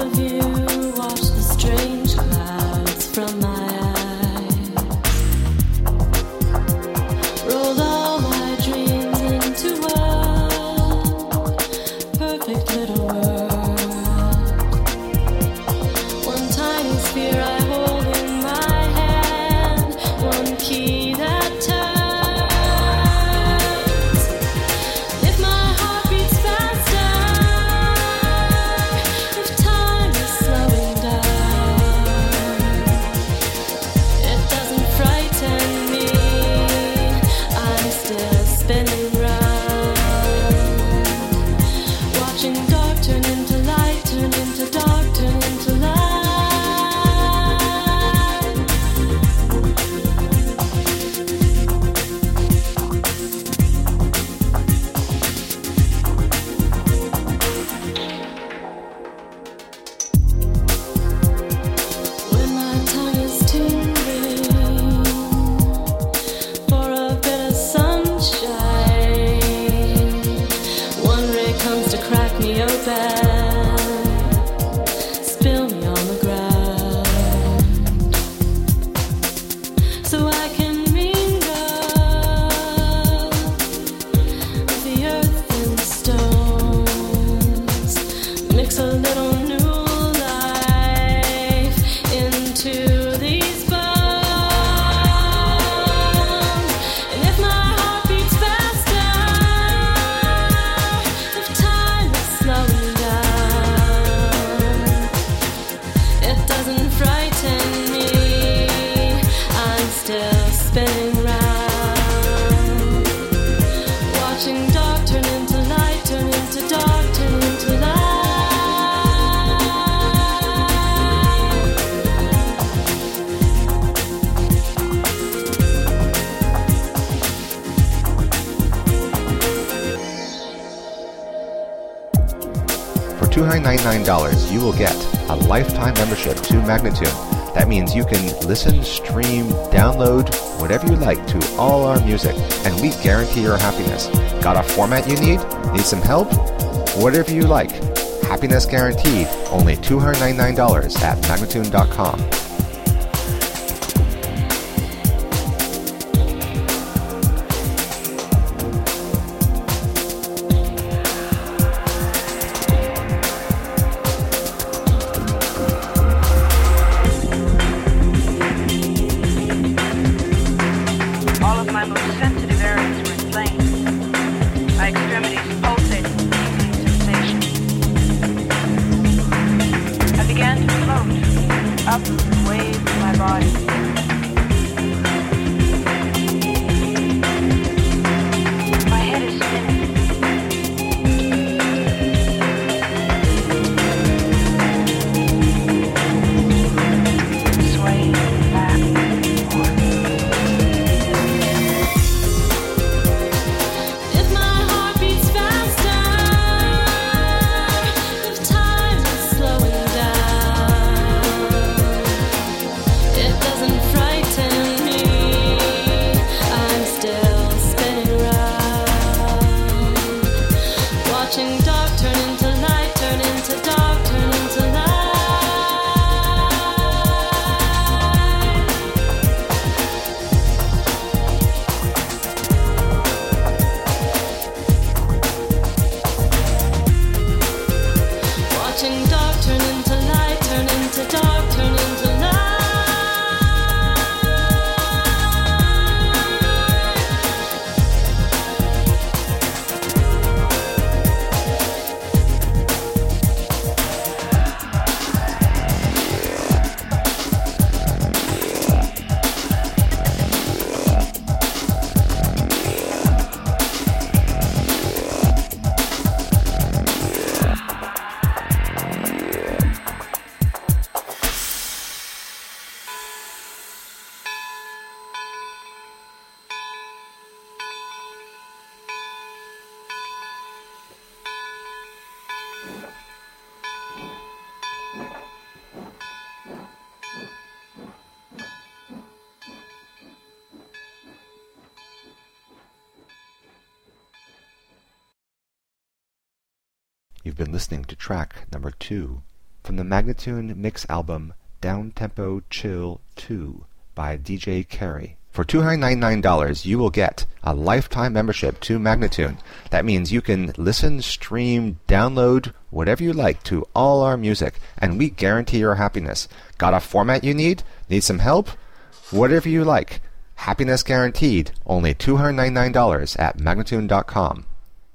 $299, you will get a lifetime membership to Magnatune. That means you can listen, stream, download, whatever you like to all our music, and we guarantee your happiness. Got a format you need? Need some help? Whatever you like. Happiness guaranteed. Only $299 at Magnatune.com. You've been listening to track number 2 from the Magnatune mix album Downtempo Chill 2 by DJ Carey. For $299, you will get a lifetime membership to Magnatune. That means you can listen, stream, download, whatever you like to all our music, and we guarantee your happiness. Got a format you need? Need some help? Whatever you like. Happiness guaranteed. Only $299 at Magnatune.com.